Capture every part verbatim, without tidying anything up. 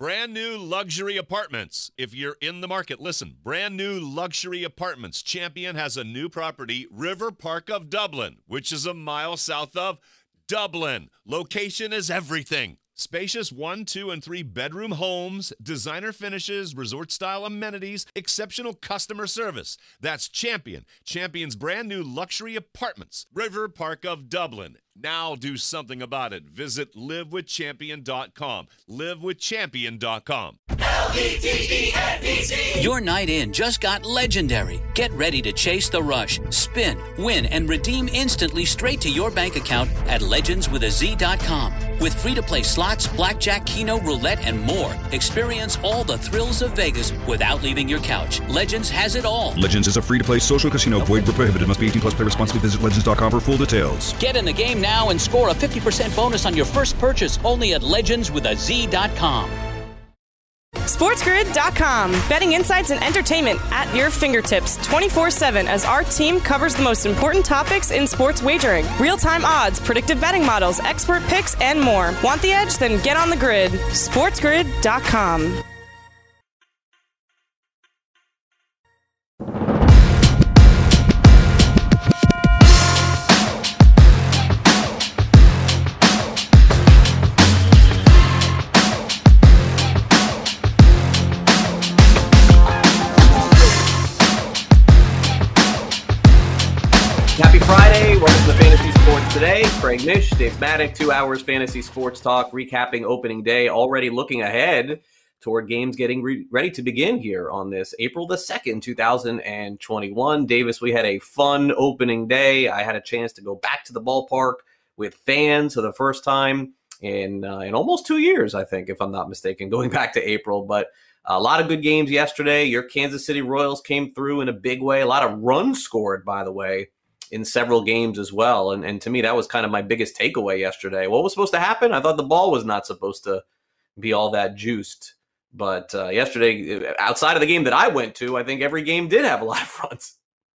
Brand new luxury apartments. If you're in the market, listen. Brand new luxury apartments. Champion has a new property, River Park of Dublin, which is a mile south of Dublin. Location is everything. Spacious one, two, and three bedroom homes, designer finishes, resort-style amenities, exceptional customer service. That's Champion. Champion's brand new luxury apartments. River Park of Dublin. Now do something about it. Visit live with champion dot com. live with champion dot com. L E D E N E Z. Your night in just got legendary. Get ready to chase the rush, spin, win, and redeem instantly straight to your bank account at legends with a z dot com. With free-to-play slots, blackjack, keno, roulette, and more, experience all the thrills of Vegas without leaving your couch. Legends has it all. Legends is a free-to-play social casino. Void where prohibited. Must be eighteen plus. Play responsibly. Visit legends dot com for full details. Get in the game now and score a fifty percent bonus on your first purchase only at legends with a z dot com. SportsGrid dot com. Betting insights and entertainment at your fingertips twenty-four seven as our team covers the most important topics in sports wagering. Real-time odds, predictive betting models, expert picks, and more. Want the edge? Then get on the grid. SportsGrid dot com. Happy Friday. Welcome to Fantasy Sports Today. Craig Mish, Dave Maddock, two hours Fantasy Sports Talk, recapping opening day, already looking ahead toward games getting re- ready to begin here on this April the second, two thousand twenty-one. Davis, we had a fun opening day. I had a chance to go back to the ballpark with fans for the first time in, uh, in almost two years, I think, if I'm not mistaken, going back to April. But a lot of good games yesterday. Your Kansas City Royals came through in a big way. A lot of runs scored, by the way, in several games as well. And and to me, that was kind of my biggest takeaway yesterday. What was supposed to happen? I thought the ball was not supposed to be all that juiced. But uh, yesterday, outside of the game that I went to, I think every game did have a lot of runs.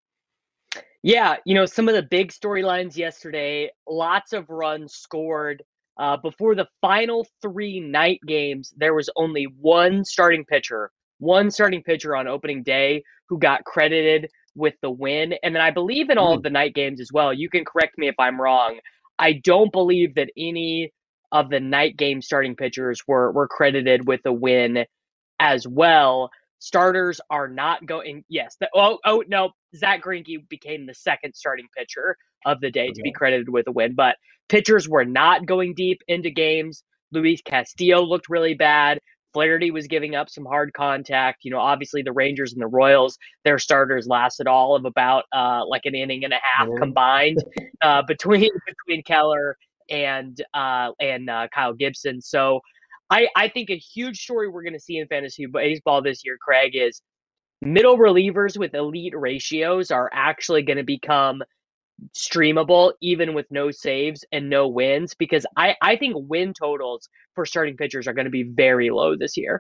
Yeah, you know, some of the big storylines yesterday, lots of runs scored. Uh, before the final three night games, there was only one starting pitcher, one starting pitcher on opening day who got credited with the win. And then I believe in all mm. of the night games as well. You can correct me if I'm wrong. I don't believe that any of the night game starting pitchers were, were credited with a win as well. Starters are not going. Yes. The, oh, oh, no. Zach Greinke became the second starting pitcher of the day okay. to be credited with a win. But pitchers were not going deep into games. Luis Castillo looked really bad. Flaherty was giving up some hard contact. You know, obviously the Rangers and the Royals, their starters lasted all of about uh, like an inning and a half mm-hmm. combined uh, between between Keller and uh, and uh, Kyle Gibson. So I, I think a huge story we're going to see in fantasy baseball this year, Craig, is middle relievers with elite ratios are actually going to become streamable even with no saves and no wins, because I, I think win totals for starting pitchers are going to be very low this year.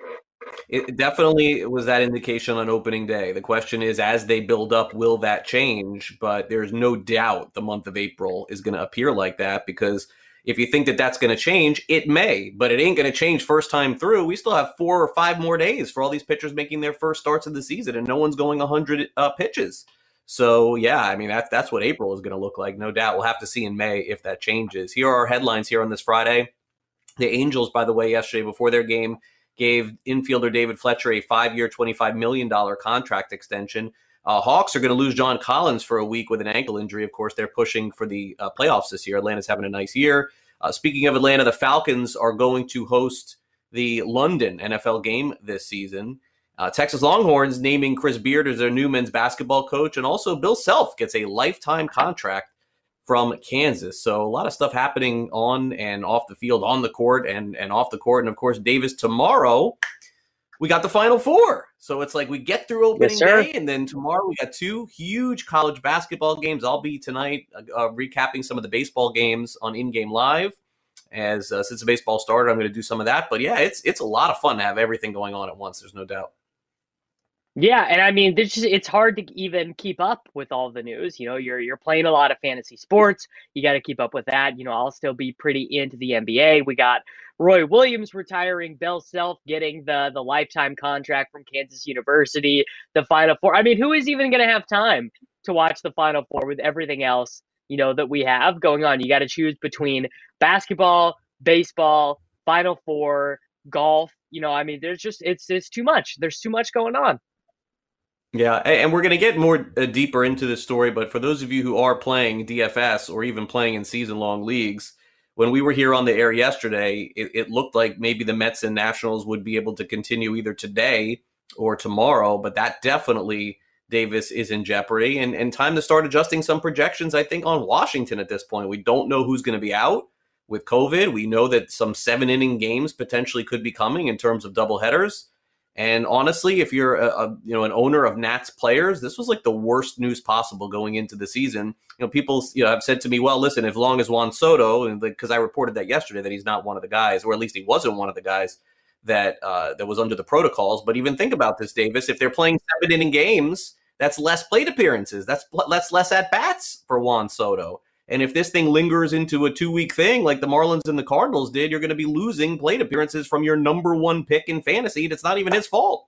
It definitely was that indication on opening day. The question is, as they build up, will that change? But there's no doubt the month of April is going to appear like that, because if you think that that's going to change, it may, but it ain't going to change first time through. We still have four or five more days for all these pitchers making their first starts of the season, and no one's going one hundred uh, pitches. So, yeah, I mean, that's, that's what April is going to look like, no doubt. We'll have to see in May if that changes. Here are our headlines here on this Friday. The Angels, by the way, yesterday before their game, gave infielder David Fletcher a five-year, twenty-five million dollars contract extension. Uh, Hawks are going to lose John Collins for a week with an ankle injury. Of course, they're pushing for the uh, playoffs this year. Atlanta's having a nice year. Uh, speaking of Atlanta, the Falcons are going to host the London N F L game this season. Uh, Texas Longhorns naming Chris Beard as their new men's basketball coach, and also Bill Self gets a lifetime contract from Kansas. So a lot of stuff happening on and off the field, on the court and, and off the court. And, of course, Davis, tomorrow we got the Final Four. So it's like we get through opening yes, day, and then tomorrow we got two huge college basketball games. I'll be tonight uh, uh, recapping some of the baseball games on In Game Live. As uh, since the baseball started, I'm going to do some of that. But, yeah, it's it's a lot of fun to have everything going on at once. There's no doubt. Yeah, and I mean, this just, it's hard to even keep up with all the news. You know, you're you're playing a lot of fantasy sports. You got to keep up with that. You know, I'll still be pretty into the N B A. We got Roy Williams retiring, Bill Self getting the, the lifetime contract from Kansas University, the Final Four. I mean, who is even going to have time to watch the Final Four with everything else, you know, that we have going on? You got to choose between basketball, baseball, Final Four, golf. You know, I mean, there's just, it's, it's too much. There's too much going on. Yeah, and we're going to get more uh, deeper into this story, but for those of you who are playing D F S or even playing in season-long leagues, when we were here on the air yesterday, it, it looked like maybe the Mets and Nationals would be able to continue either today or tomorrow, but that definitely, Davis, is in jeopardy, and, and time to start adjusting some projections, I think, on Washington at this point. We don't know who's going to be out with COVID. We know that some seven-inning games potentially could be coming in terms of doubleheaders. And honestly, if you're a, a you know an owner of Nats players, this was like the worst news possible going into the season. You know, people you know have said to me, "Well, listen, as long as Juan Soto," because I reported that yesterday that he's not one of the guys, or at least he wasn't one of the guys that uh, that was under the protocols. But even think about this, Davis: if they're playing seven inning games, that's less plate appearances. That's that's less at bats for Juan Soto. And if this thing lingers into a two-week thing like the Marlins and the Cardinals did, you're going to be losing plate appearances from your number one pick in fantasy. It's not even his fault.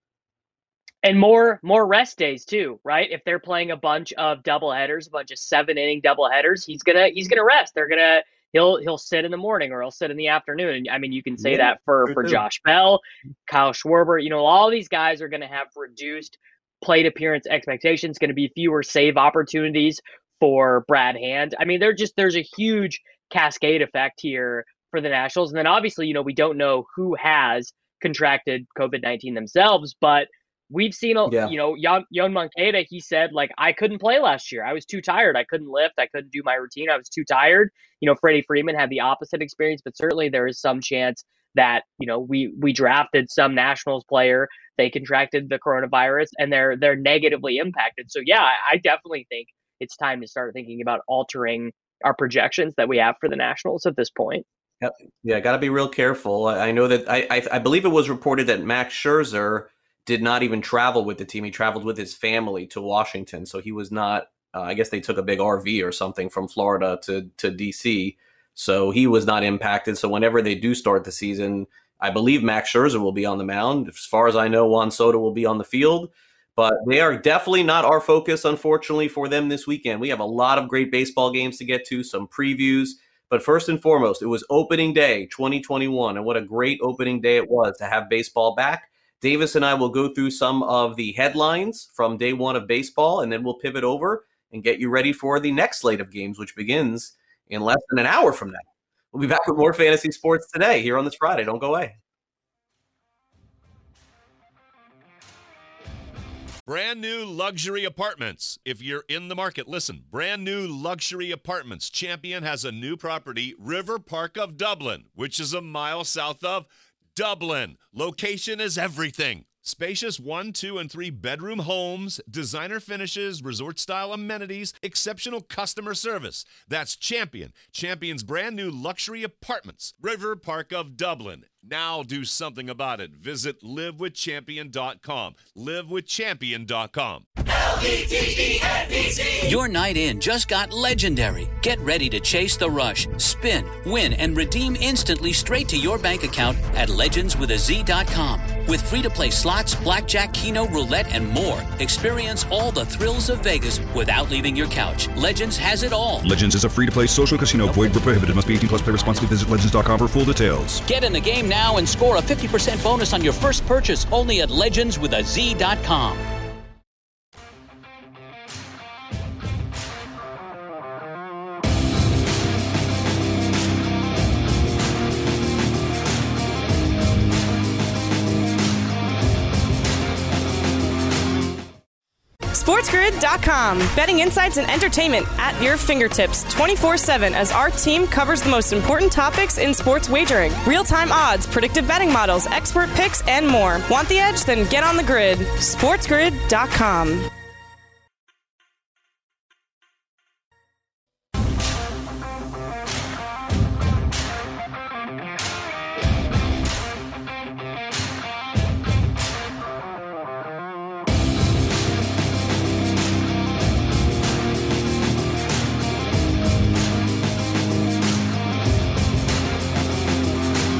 And more more rest days too, right? If they're playing a bunch of doubleheaders, a bunch of seven-inning doubleheaders, he's gonna he's gonna rest. They're gonna he'll he'll sit in the morning or he'll sit in the afternoon. And I mean, you can say yeah, that for for too. Josh Bell, Kyle Schwarber. You know, all these guys are going to have reduced plate appearance expectations. Going to be fewer save opportunities for Brad Hand. I mean, they're just there's a huge cascade effect here for the Nationals. And then obviously, you know, we don't know who has contracted COVID nineteen themselves, but we've seen, a, yeah. you know, Yoan, Yoan Moncada, he said, like, I couldn't play last year. I was too tired. I couldn't lift. I couldn't do my routine. I was too tired. You know, Freddie Freeman had the opposite experience, but certainly there is some chance that, you know, we we drafted some Nationals player, they contracted the coronavirus, and they're they're negatively impacted. So, yeah, I, I definitely think it's time to start thinking about altering our projections that we have for the Nationals at this point. Yep. Yeah, got to be real careful. I know that I, I I believe it was reported that Max Scherzer did not even travel with the team. He traveled with his family to Washington, so he was not. Uh, I guess they took a big R V or something from Florida to to D C, so he was not impacted. So whenever they do start the season, I believe Max Scherzer will be on the mound. As far as I know, Juan Soto will be on the field. But they are definitely not our focus, unfortunately, for them this weekend. We have a lot of great baseball games to get to, some previews. But first and foremost, it was opening day twenty twenty-one, and what a great opening day it was to have baseball back. Davis and I will go through some of the headlines from day one of baseball, and then we'll pivot over and get you ready for the next slate of games, which begins in less than an hour from now. We'll be back with more fantasy sports today here on this Friday. Don't go away. Brand new luxury apartments. If you're in the market, listen. Brand new luxury apartments. Champion has a new property, River Park of Dublin, which is a mile south of Dublin. Location is everything. Spacious one, two, and three bedroom homes, designer finishes, resort-style amenities, exceptional customer service. That's Champion. Champion's brand new luxury apartments, River Park of Dublin. Now do something about it. Visit live with champion dot com. live with champion dot com. L E G E N D C. Your night in just got legendary. Get ready to chase the rush, spin, win, and redeem instantly straight to your bank account at legends with a z dot com. With free-to-play slots, blackjack, keno, roulette, and more, experience all the thrills of Vegas without leaving your couch. Legends has it all. Legends is a free-to-play social casino. Void where prohibited. Must be eighteen plus. Play responsibly. Visit legends dot com for full details. Get in the game now and score a fifty percent bonus on your first purchase only at legends with a z dot com. SportsGrid dot com. Betting insights and entertainment at your fingertips twenty-four seven as our team covers the most important topics in sports wagering. Real-time odds, predictive betting models, expert picks, and more. Want the edge? Then get on the grid. SportsGrid dot com.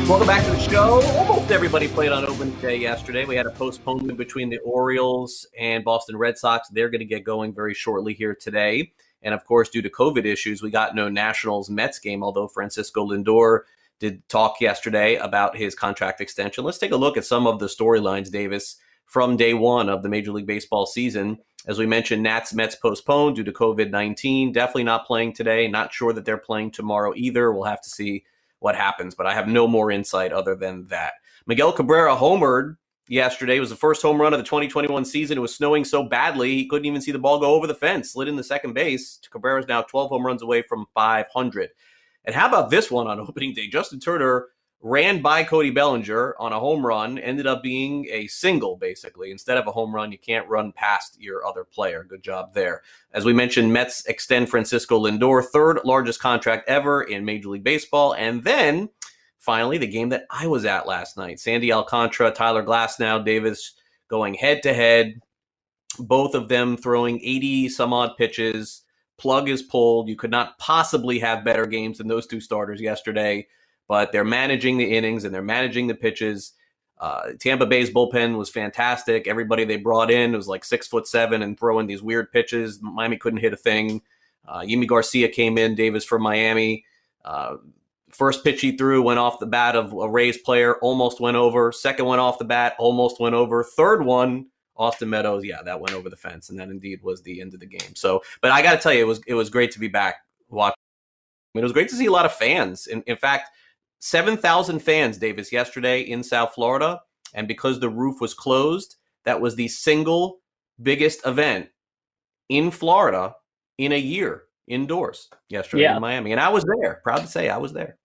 Welcome back to the show. Almost everybody played on opening day yesterday. We had a postponement between the Orioles and Boston Red Sox. They're going to get going very shortly here today. And of course, due to COVID issues, we got no Nationals-Mets game, although Francisco Lindor did talk yesterday about his contract extension. Let's take a look at some of the storylines, Davis, from day one of the Major League Baseball season. As we mentioned, Nats-Mets postponed due to COVID nineteen. Definitely not playing today. Not sure that they're playing tomorrow either. We'll have to see what happens, but I have no more insight other than that. Miguel Cabrera homered yesterday. It was the first home run of the twenty twenty-one season. It was snowing so badly he couldn't even see the ball go over the fence. Slid into second base. Cabrera's now twelve home runs away from five hundred. And how about this one on opening day? Justin Turner ran by Cody Bellinger on a home run, ended up being a single, basically. Instead of a home run, you can't run past your other player. Good job there. As we mentioned, Mets extend Francisco Lindor, third largest contract ever in Major League Baseball. And then, finally, the game that I was at last night. Sandy Alcantara, Tyler Glasnow, Davis going head-to-head. Both of them throwing eighty-some-odd pitches. Plug is pulled. You could not possibly have better games than those two starters yesterday. But they're managing the innings and they're managing the pitches. Uh, Tampa Bay's bullpen was fantastic. Everybody they brought in was like six foot seven and throwing these weird pitches. Miami couldn't hit a thing. Uh, Yimi Garcia came in, Davis for Miami. Uh, first pitch he threw went off the bat of a Rays player, almost went over. Second one off the bat, almost went over. Third one, Austin Meadows, yeah, that went over the fence, and that indeed was the end of the game. So, but I got to tell you, it was it was great to be back watching. I mean, it was great to see a lot of fans. In, in fact, seven thousand fans, Davis, yesterday in South Florida. And because the roof was closed, that was the single biggest event in Florida in a year indoors yesterday yeah. in Miami. And I was there. Proud to say I was there.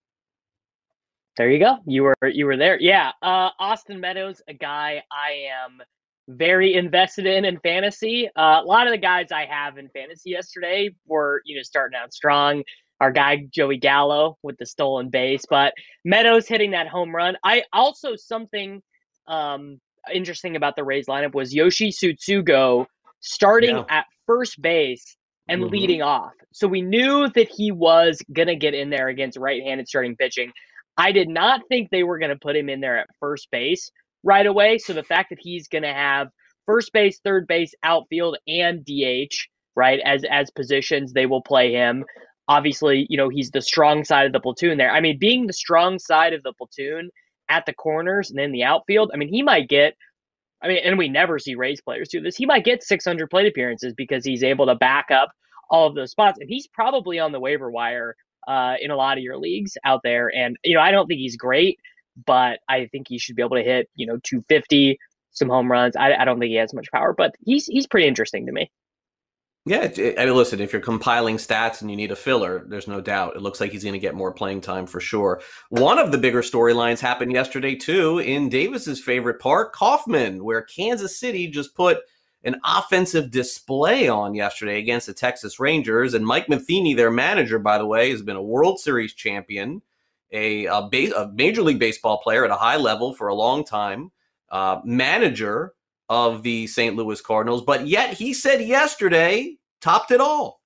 There you go. You were you were there. Yeah. Uh, Austin Meadows, a guy I am very invested in in fantasy. Uh, a lot of the guys I have in fantasy yesterday were, you know, starting out strong. Our guy, Joey Gallo, with the stolen base. But Meadows hitting that home run. I also, something um, interesting about the Rays lineup was Yoshi Tsutsugo starting yeah. at first base and mm-hmm. leading off. So we knew that he was going to get in there against right-handed starting pitching. I did not think they were going to put him in there at first base right away. So the fact that he's going to have first base, third base, outfield, and D H, right, as as positions, they will play him. Obviously, you know, he's the strong side of the platoon there. I mean, being the strong side of the platoon at the corners and in the outfield, I mean, he might get, I mean, and we never see Rays players do this, he might get six hundred plate appearances because he's able to back up all of those spots. And he's probably on the waiver wire uh, in a lot of your leagues out there. And, you know, I don't think he's great, but I think he should be able to hit, you know, two fifty, some home runs. I, I don't think he has much power, but he's he's pretty interesting to me. Yeah, I mean, listen, if you're compiling stats and you need a filler, there's no doubt. It looks like he's going to get more playing time for sure. One of the bigger storylines happened yesterday, too, in Davis's favorite park, Kauffman, where Kansas City just put an offensive display on yesterday against the Texas Rangers. And Mike Matheny, their manager, by the way, has been a World Series champion, a, a, base, a Major League Baseball player at a high level for a long time, uh, manager of the Saint Louis Cardinals, but yet he said yesterday, topped it all.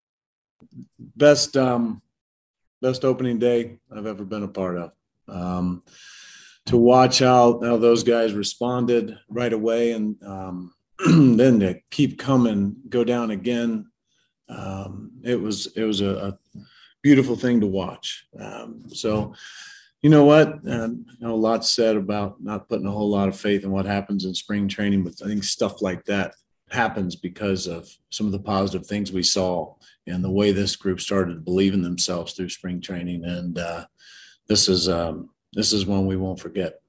Best um, best opening day I've ever been a part of. Um, to watch how, how those guys responded right away and um, then to keep coming, go down again. Um, it was it was a, a beautiful thing to watch. Um, so, you know what? Uh, you know, a lot said about not putting a whole lot of faith in what happens in spring training, but I think stuff like that happens because of some of the positive things we saw and the way this group started to believe in themselves through spring training. And uh, this is um, this is one we won't forget.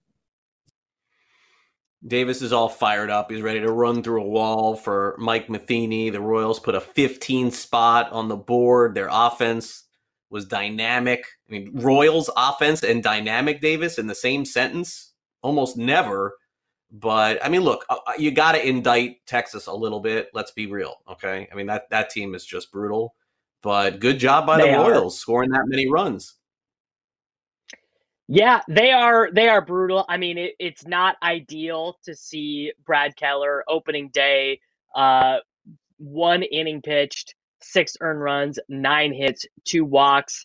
Davis is all fired up. He's ready to run through a wall for Mike Matheny. The Royals put a fifteen spot on the board. Their offense was dynamic. I mean, Royals offense and dynamic, Davis, in the same sentence? Almost never. But, I mean, look, you got to indict Texas a little bit. Let's be real, okay? I mean, that, that team is just brutal. But good job by they the Royals are. scoring that many runs. Yeah, they are they are brutal. I mean, it, it's not ideal to see Brad Keller opening day, uh, one inning pitched, six earned runs, nine hits, two walks.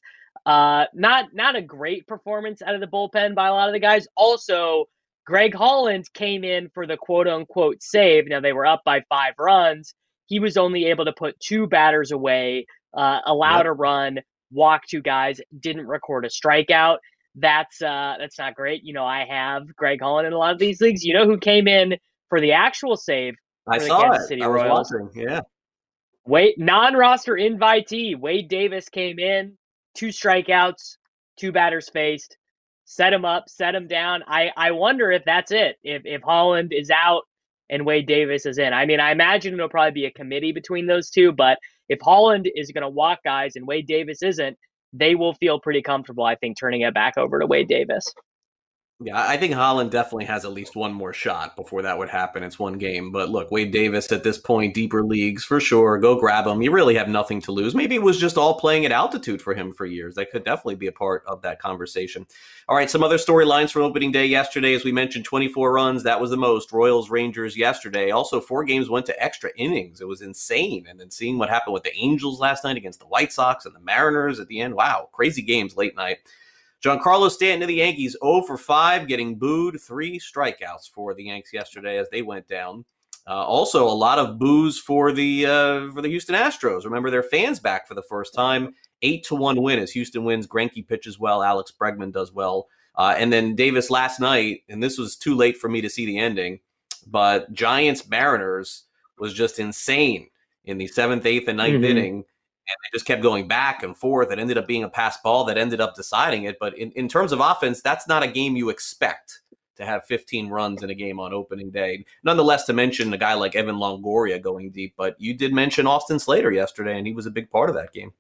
Uh, not not a great performance out of the bullpen by a lot of the guys. Also, Greg Holland came in for the quote-unquote save. Now, they were up by five runs. He was only able to put two batters away, uh, allowed yep. a run, walked two guys, didn't record a strikeout. That's uh, that's not great. You know, I have Greg Holland in a lot of these leagues. You know who came in for the actual save for I the saw Kansas it. City I was Royals? watching. Yeah. Wade, non-roster invitee, Wade Davis came in, two strikeouts, two batters faced, set him up, set him down. I, I wonder if that's it, if if Holland is out and Wade Davis is in. I mean, I imagine it'll probably be a committee between those two, but if Holland is going to walk guys and Wade Davis isn't, they will feel pretty comfortable, I think, turning it back over to Wade Davis. Yeah, I think Holland definitely has at least one more shot before that would happen. It's one game. But look, Wade Davis at this point, deeper leagues for sure. Go grab him. You really have nothing to lose. Maybe it was just all playing at altitude for him for years. That could definitely be a part of that conversation. All right, some other storylines from opening day yesterday. As we mentioned, twenty-four runs. That was the most. Royals, Rangers yesterday. Also, four games went to extra innings. It was insane. And then seeing what happened with the Angels last night against the White Sox and the Mariners at the end. Wow, crazy games late night. Giancarlo Stanton of the Yankees, oh for five, getting booed, three strikeouts for the Yanks yesterday as they went down. Uh, also, a lot of boos for the uh, for the Houston Astros. Remember, their fans back for the first time. Eight to one win as Houston wins. Greinke pitches well. Alex Bregman does well. Uh, and then Davis last night, and this was too late for me to see the ending, but Giants Mariners was just insane in the seventh, eighth, and ninth mm-hmm. inning. And they just kept going back and forth. It ended up being a pass ball that ended up deciding it. But in, in terms of offense, that's not a game you expect to have fifteen runs in a game on opening day. Nonetheless, to mention a guy like Evan Longoria going deep. But you did mention Austin Slater yesterday, and he was a big part of that game.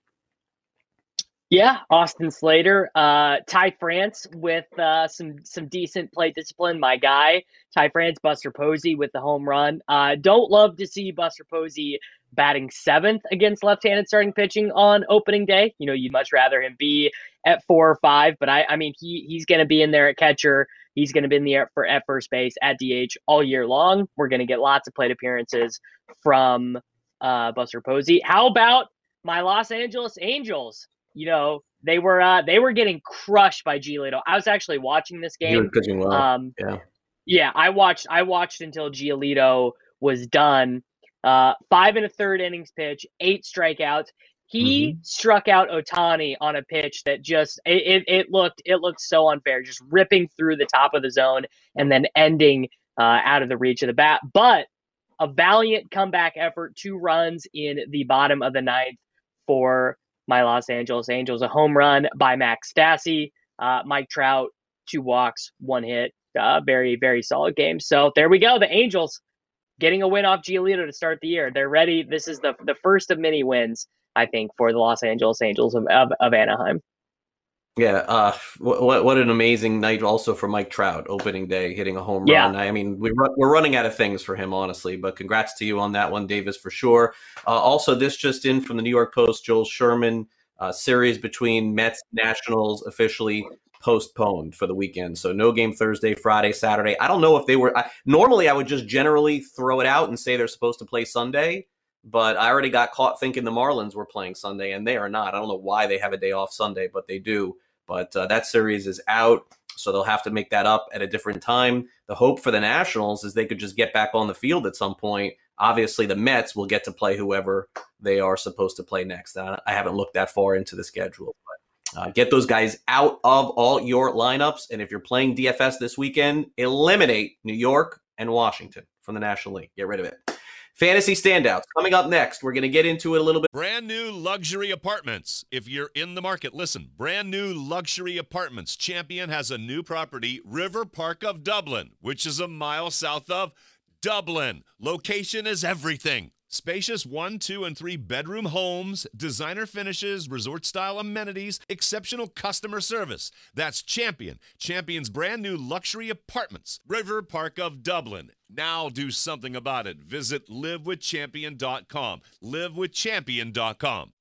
Yeah, Austin Slater. Uh, Ty France with uh, some some decent plate discipline. My guy, Ty France, Buster Posey with the home run. Uh, don't love to see Buster Posey batting seventh against left-handed starting pitching on opening day. You know, you'd much rather him be at four or five, but I, I mean, he he's going to be in there at catcher. He's going to be in the air for at first base, at D H all year long. We're going to get lots of plate appearances from uh, Buster Posey. How about my Los Angeles Angels? You know, they were uh, they were getting crushed by Giolito. I was actually watching this game. He was pitching well. Um, yeah, yeah. I watched. I watched until Giolito was done. Uh, five and a third innings pitch, eight strikeouts. He mm-hmm. struck out Ohtani on a pitch that just it, it it looked it looked so unfair, just ripping through the top of the zone and then ending uh, out of the reach of the bat. But a valiant comeback effort, two runs in the bottom of the ninth for my Los Angeles Angels. A home run by Max Stassi, uh, Mike Trout, two walks, one hit. Uh, very very solid game. So there we go. The Angels getting a win off Giolito to start the year. They're ready. This is the the first of many wins, I think, for the Los Angeles Angels of, of, of Anaheim. Yeah, uh, what what an amazing night also for Mike Trout, opening day, hitting a home yeah. run. I mean, we run, we're running out of things for him, honestly, but congrats to you on that one, Davis, for sure. Uh, also, this just in from the New York Post, Joel Sherman, uh, series between Mets Nationals officially postponed for the weekend. So no game Thursday, Friday, Saturday. I don't know if they were I, – normally I would just generally throw it out and say they're supposed to play Sunday, but I already got caught thinking the Marlins were playing Sunday, and they are not. I don't know why they have a day off Sunday, but they do. But uh, that series is out, so they'll have to make that up at a different time. The hope for the Nationals is they could just get back on the field at some point. Obviously, the Mets will get to play whoever they are supposed to play next. I haven't looked that far into the schedule, but uh, get those guys out of all your lineups. And if you're playing D F S this weekend, eliminate New York and Washington from the National League. Get rid of it. Fantasy standouts coming up next. We're going to get into it a little bit. Brand new luxury apartments. If you're in the market, listen. Brand new luxury apartments. Champion has a new property, River Park of Dublin, which is a mile south of Dublin. Location is everything. Spacious one, two, and three bedroom homes, designer finishes, resort-style amenities, exceptional customer service. That's Champion. Champion's brand new luxury apartments. River Park of Dublin. Now do something about it. Visit live with champion dot com. live with champion dot com. L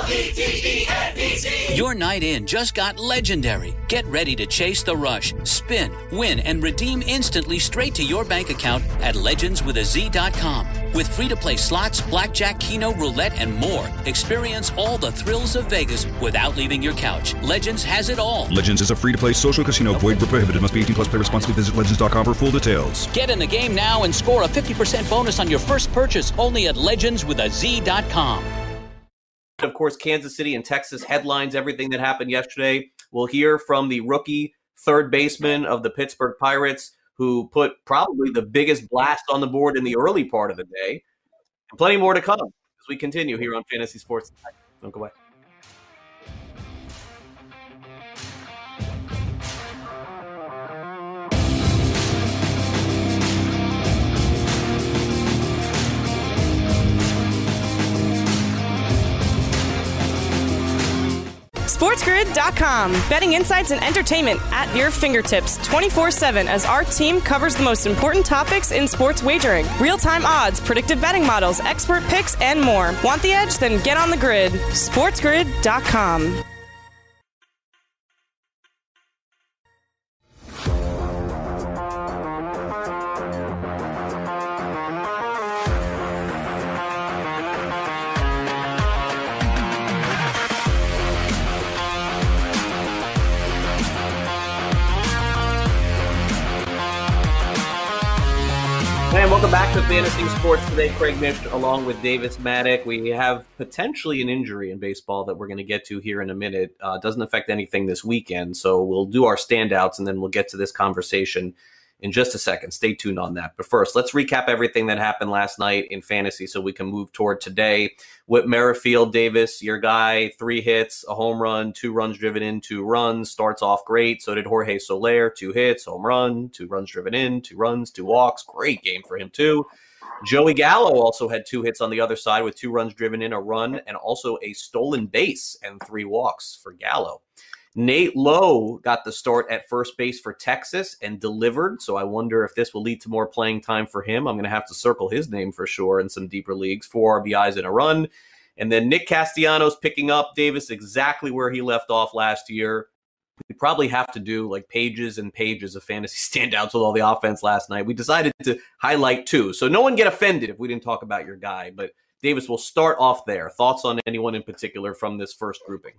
W T E N B C. Your night in just got legendary. Get ready to chase the rush, spin, win, and redeem instantly straight to your bank account at legends with a z dot com. With free-to-play slots, blackjack, keno, roulette, and more, experience all the thrills of Vegas without leaving your couch. Legends has it all. Legends is a free-to-play social casino. Void where prohibited. Must be eighteen plus. Play responsibly. Visit legends dot com for full details. Get in the game now and score a fifty percent bonus on your first purchase only at legends with a z dot com. Of course, Kansas City and Texas headlines everything that happened yesterday. We'll hear from the rookie third baseman of the Pittsburgh Pirates, who put probably the biggest blast on the board in the early part of the day. And plenty more to come as we continue here on Fantasy Sports Tonight. Don't go away. SportsGrid dot com. Betting insights and entertainment at your fingertips twenty-four seven as our team covers the most important topics in sports wagering. Real-time odds, predictive betting models, expert picks, and more. Want the edge? Then get on the grid. SportsGrid dot com. And welcome back to Fantasy Sports Today. Craig Mish along with Davis Maddock. We have potentially an injury in baseball that we're going to get to here in a minute. Uh, doesn't affect anything this weekend, so we'll do our standouts and then we'll get to this conversation in just a second. Stay tuned on that. But first, let's recap everything that happened last night in fantasy so we can move toward today. Whit Merrifield, Davis, your guy, three hits, a home run, two runs driven in, two runs. Starts off great. So did Jorge Soler, two hits, home run, two runs driven in, two runs, two walks. Great game for him, too. Joey Gallo also had two hits on the other side with two runs driven in, a run, and also a stolen base and three walks for Gallo. Nate Lowe got the start at first base for Texas and delivered, so I wonder if this will lead to more playing time for him. I'm going to have to circle his name for sure in some deeper leagues. Four R B Is and a run. And then Nick Castellanos picking up Davis exactly where he left off last year. We probably have to do like pages and pages of fantasy standouts with all the offense last night. We decided to highlight two, so no one get offended if we didn't talk about your guy. But Davis, we'll start off there. Thoughts on anyone in particular from this first grouping?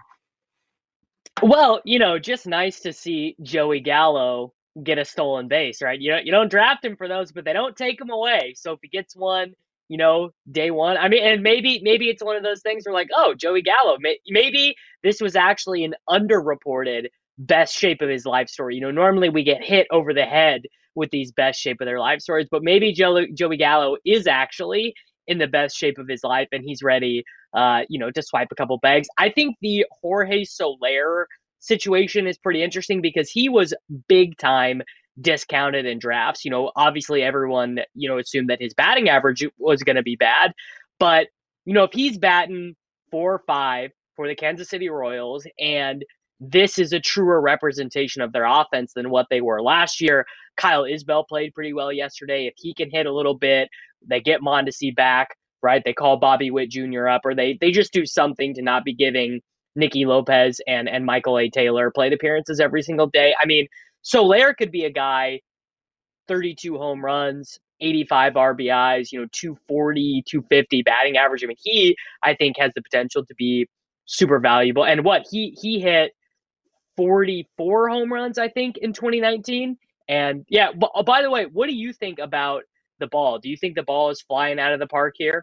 Well, you know, just nice to see Joey Gallo get a stolen base, right? You know, you don't draft him for those, but they don't take him away. So if he gets one, you know, day one, I mean, and maybe maybe it's one of those things where like, oh, Joey Gallo, may, maybe this was actually an underreported best shape of his life story. You know, normally we get hit over the head with these best shape of their life stories, but maybe Joey, Joey Gallo is actually in the best shape of his life and he's ready Uh, you know, to swipe a couple bags. I think the Jorge Soler situation is pretty interesting because he was big time discounted in drafts. You know, obviously everyone, you know, assumed that his batting average was going to be bad, but you know, if he's batting four or five for the Kansas City Royals and this is a truer representation of their offense than what they were last year. Kyle Isbell played pretty well yesterday. If he can hit a little bit, they get Mondesi back. Right, they call Bobby Witt Junior up, or they they just do something to not be giving Nicky Lopez and and Michael A. Taylor plate appearances every single day. I mean, Soler could be a guy, thirty-two home runs, eighty-five R B Is, you know, two forty, two fifty batting average. I mean, he I think has the potential to be super valuable. And what he he hit forty-four home runs, I think, in twenty nineteen. And yeah, b- by the way, what do you think about the ball? Do you think the ball is flying out of the park here?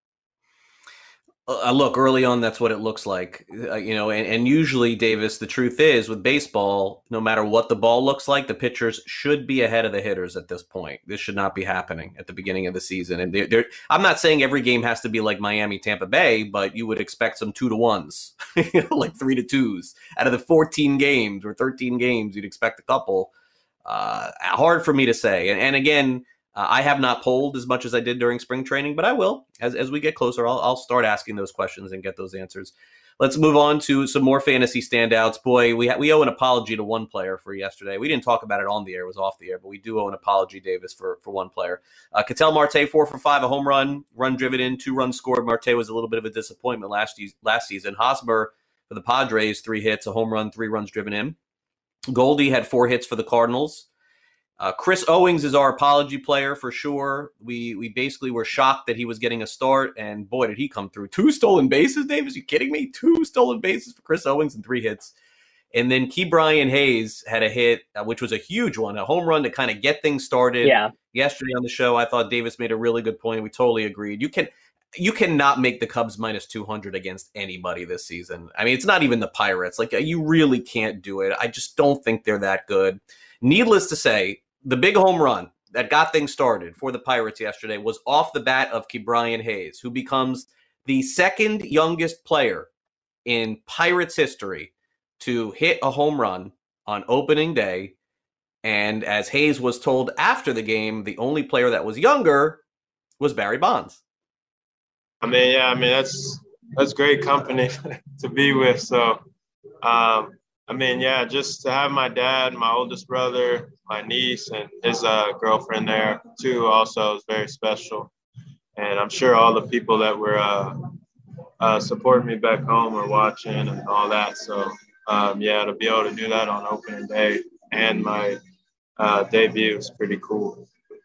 Uh, look, early on, that's what it looks like, uh, you know, and, and usually, Davis, the truth is with baseball, no matter what the ball looks like, the pitchers should be ahead of the hitters at this point. This should not be happening at the beginning of the season. And they're, they're, I'm not saying every game has to be like Miami, Tampa Bay, but you would expect some two to ones, like three to twos out of the fourteen games or thirteen games. You'd expect a couple. Uh, hard for me to say. And, and again, Uh, I have not polled as much as I did during spring training, but I will. As as we get closer, I'll, I'll start asking those questions and get those answers. let's move on to some more fantasy standouts. Boy, we ha- we owe an apology to one player for yesterday. We didn't talk about it on the air; it was off the air, but we do owe an apology, Davis, for for one player. Uh, Ketel Marte, four for five, a home run, run driven in, two runs scored. Marte was a little bit of a disappointment last last season. Hosmer for the Padres, three hits, a home run, three runs driven in. Goldie had four hits for the Cardinals. Uh, Chris Owings is our apology player for sure. We we basically were shocked that he was getting a start, and boy, did he come through. Two stolen bases, Davis? You kidding me? Two stolen bases for Chris Owings and three hits. And then Ke'Bryan Hayes had a hit, uh, which was a huge one, a home run to kind of get things started. Yeah. Yesterday on the show, I thought Davis made a really good point. We totally agreed. You can you cannot make the Cubs minus two hundred against anybody this season. I mean, it's not even the Pirates. Like, you really can't do it. I just don't think they're that good. Needless to say, the big home run that got things started for the Pirates yesterday was off the bat of Ke'Bryan Hayes, who becomes the second youngest player in Pirates history to hit a home run on opening day. And as Hayes was told after the game, the only player that was younger was Barry Bonds. I mean, yeah, I mean, that's that's great company to be with. So, um, I mean, yeah, just to have my dad, my oldest brother, my niece, and his uh, girlfriend there, too, also is very special. And I'm sure all the people that were uh, uh, supporting me back home are watching and all that. So, um, yeah, to be able to do that on opening day and my uh, debut is pretty cool.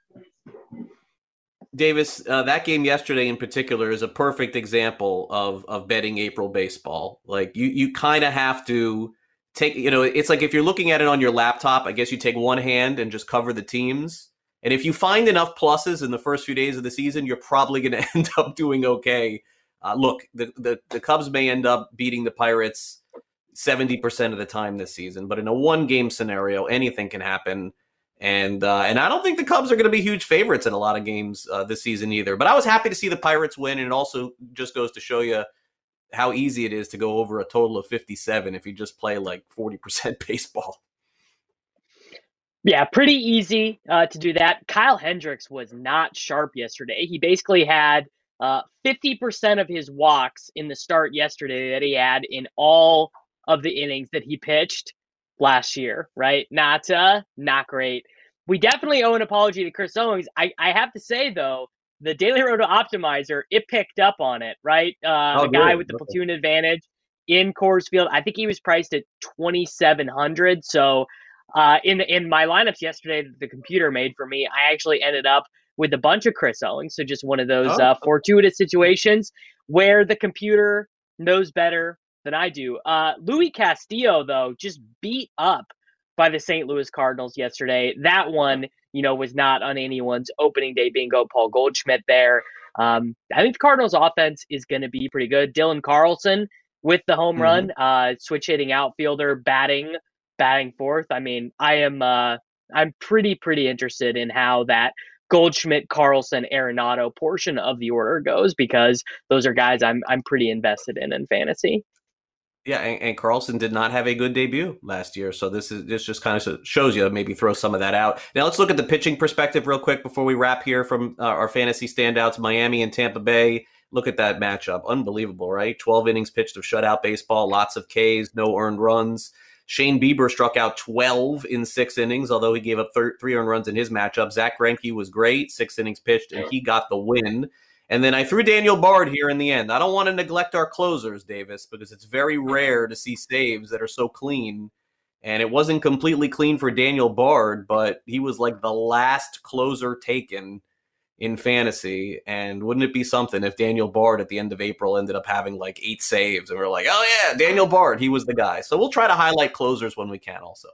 Davis, uh, that game yesterday in particular is a perfect example of of betting April baseball. Like, you, you kind of have to take, you know, it's like if you're looking at it on your laptop, I guess you take one hand and just cover the teams. And if you find enough pluses in the first few days of the season, you're probably going to end up doing okay. Uh, look, the, the, the Cubs may end up beating the Pirates seventy percent of the time this season, but in a one-game scenario, anything can happen. And uh, and I don't think the Cubs are going to be huge favorites in a lot of games uh, this season either. But I was happy to see the Pirates win, and it also just goes to show you how easy it is to go over a total of fifty-seven if you just play like forty percent baseball. Yeah, pretty easy uh, to do that. Kyle Hendricks was not sharp yesterday. He basically had uh, fifty percent of his walks in the start yesterday that he had in all of the innings that he pitched last year, right? Not uh, not great. We definitely owe an apology to Chris Owings. I, I have to say, though, the Daily Roto Optimizer, it picked up on it, right? Uh, oh, the guy really? with the Okay. platoon advantage in Coors Field, I think he was priced at twenty-seven hundred. So uh, in in my lineups yesterday that the computer made for me, I actually ended up with a bunch of Chris Owings. So just one of those Oh. uh, fortuitous situations where the computer knows better than I do. Uh, Louis Castillo, though, just beat up by the Saint Louis Cardinals yesterday. That one, you know, was not on anyone's opening day bingo. Paul Goldschmidt there. Um, I think the Cardinals offense is going to be pretty good. Dylan Carlson with the home Mhm. run, uh, switch hitting outfielder, batting, batting fourth. I mean, I am, uh, I'm pretty, pretty interested in how that Goldschmidt, Carlson, Arenado portion of the order goes, because those are guys I'm, I'm pretty invested in in fantasy. Yeah, and, and Carlson did not have a good debut last year, so this is this just kind of shows you, maybe throw some of that out. Now let's look at the pitching perspective real quick before we wrap here from uh, our fantasy standouts, Miami and Tampa Bay. Look at that matchup. Unbelievable, right? twelve innings pitched of shutout baseball, lots of Ks, no earned runs. Shane Bieber struck out twelve in six innings, although he gave up th- three earned runs in his matchup. Zach Greinke was great, six innings pitched, and he got the win. And then I threw Daniel Bard here in the end. I don't want to neglect our closers, Davis, because it's very rare to see saves that are so clean. And it wasn't completely clean for Daniel Bard, but he was like the last closer taken in fantasy. And wouldn't it be something if Daniel Bard at the end of April ended up having like eight saves and we're like, oh yeah, Daniel Bard, he was the guy. So we'll try to highlight closers when we can also.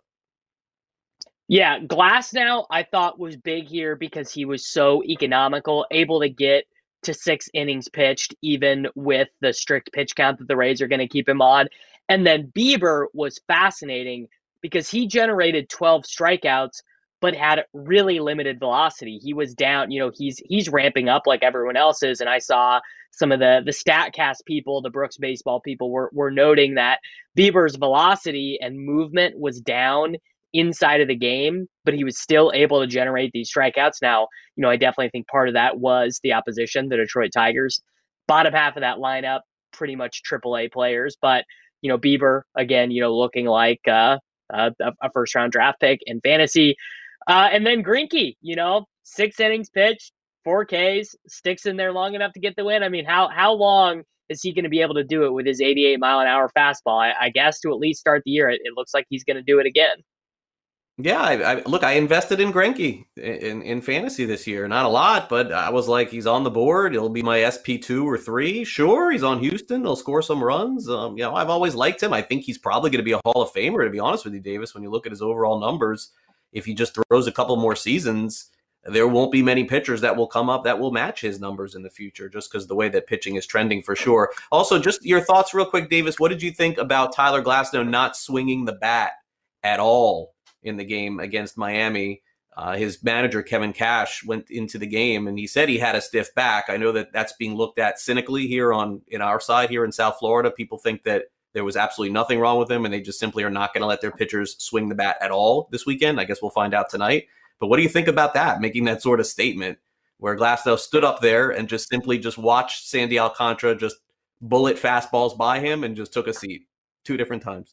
Yeah, Glasnow I thought was big here because he was so economical, able to get to six innings pitched, even with the strict pitch count that the Rays are going to keep him on. And then Bieber was fascinating because he generated twelve strikeouts, but had really limited velocity. He was down, you know, he's he's ramping up like everyone else is. And I saw some of the the StatCast people, the Brooks baseball people were were noting that Bieber's velocity and movement was down inside of the game, but he was still able to generate these strikeouts. Now, you know, I definitely think part of that was the opposition, the Detroit Tigers. Bottom half of that lineup, pretty much triple A players. But, you know, Bieber, again, you know, looking like uh, a, a first round draft pick in fantasy. Uh, and then Greinke, you know, six innings pitched, four Ks, sticks in there long enough to get the win. I mean, how how long is he going to be able to do it with his eighty-eight mile an hour fastball? I, I guess to at least start the year, it, it looks like he's going to do it again. Yeah, I, I, look, I invested in Greinke in, in fantasy this year. Not a lot, but I was like, he's on the board. He'll be my S P two or three. Sure, he's on Houston. He'll score some runs. Um, you know, I've always liked him. I think he's probably going to be a Hall of Famer, to be honest with you, Davis, when you look at his overall numbers. If he just throws a couple more seasons, there won't be many pitchers that will come up that will match his numbers in the future, just because the way that pitching is trending for sure. Also, just your thoughts real quick, Davis. What did you think about Tyler Glasnow not swinging the bat at all in the game against Miami? Uh, his manager, Kevin Cash, went into the game and he said he had a stiff back. I know that that's being looked at cynically here on in our side here in South Florida. People think that there was absolutely nothing wrong with him and they just simply are not going to let their pitchers swing the bat at all this weekend. I guess we'll find out tonight. But what do you think about that, making that sort of statement where Glasnow stood up there and just simply just watched Sandy Alcantara just bullet fastballs by him and just took a seat two different times?